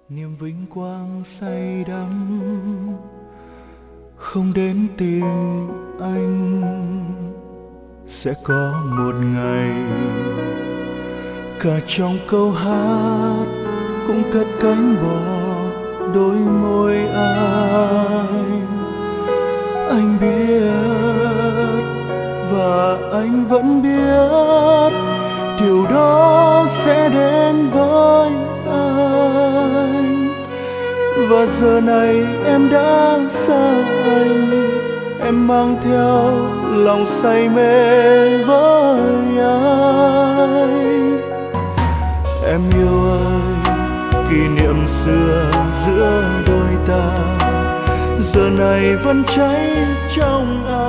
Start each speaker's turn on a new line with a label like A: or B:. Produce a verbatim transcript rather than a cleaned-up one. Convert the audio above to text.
A: niềm vinh quang say đắm không đến tìm anh. Sẽ có một ngày cả trong câu hát cũng cất cánh bỏ đôi môi anh. Anh biết và anh vẫn biết điều đó sẽ đến với anh. Và giờ này em đã xa anh, em mang theo lòng say mê với anh. Em yêu ơi, kỷ niệm xưa giữa đôi ta giờ này vẫn cháy trong anh.